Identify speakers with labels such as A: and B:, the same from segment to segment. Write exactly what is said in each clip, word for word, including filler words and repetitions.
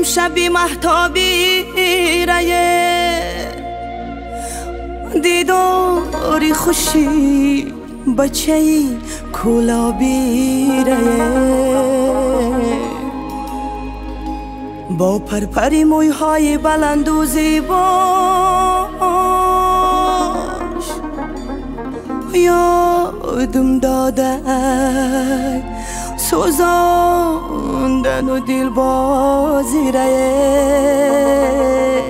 A: شبی مهتابی رایه دیداری خوشی بچه‌ای کلابی رایه با پرپری مویهای بلند و زیباش یادم داده سوزاندن و دل بازی ره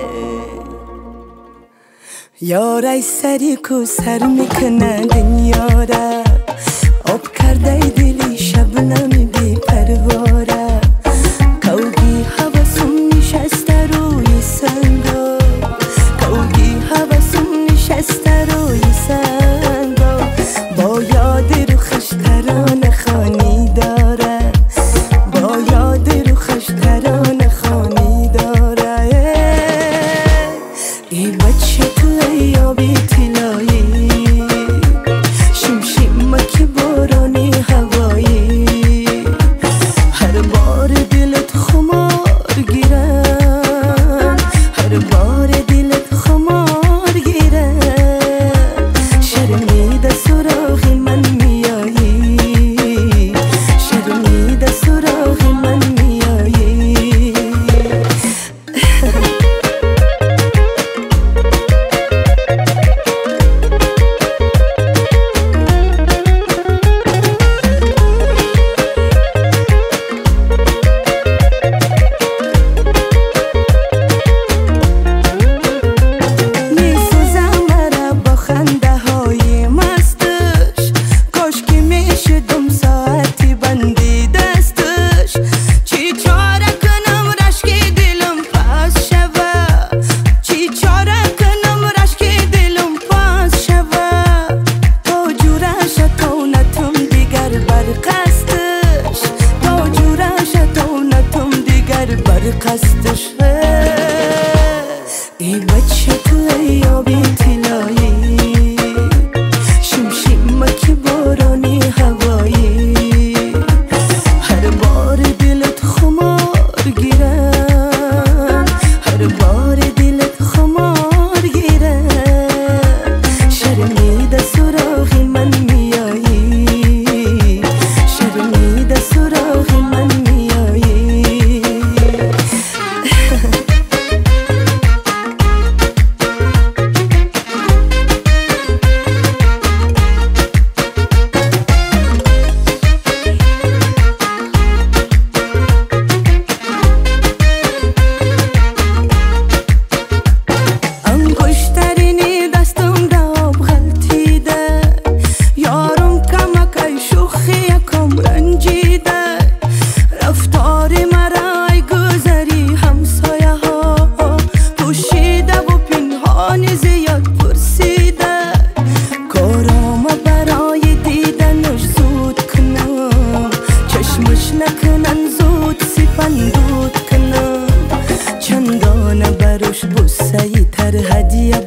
A: یارای سری کو سر میکنه دنیا را آب کرده دلی شبنمی بی پرواره کوگی حواسم نشسته روی سنگا کوگی حواسم نشسته روی سنگا با یاد رو خش ترانه خانی داره با یاد رو خش ترانه خانی داره ای بچه تو ایابی طلایی شیم شیم که بارانی هوایی هر بار دلت خمار گیرم هر بار دلت خمار گیرم شرمیده سراغی من میایی شرمیده سراغی من میایی قصدش ای بچه تو ایابی طلایی شیم شیم که بارانی هوایی هر بار دلت خمار گیرم هر بار دلت خمار گیرم شرمیده سراغی من میایی شرمیده سراغی من میایی نکنن زود سیپندود کنم چندان بروش بوسه تر هدیه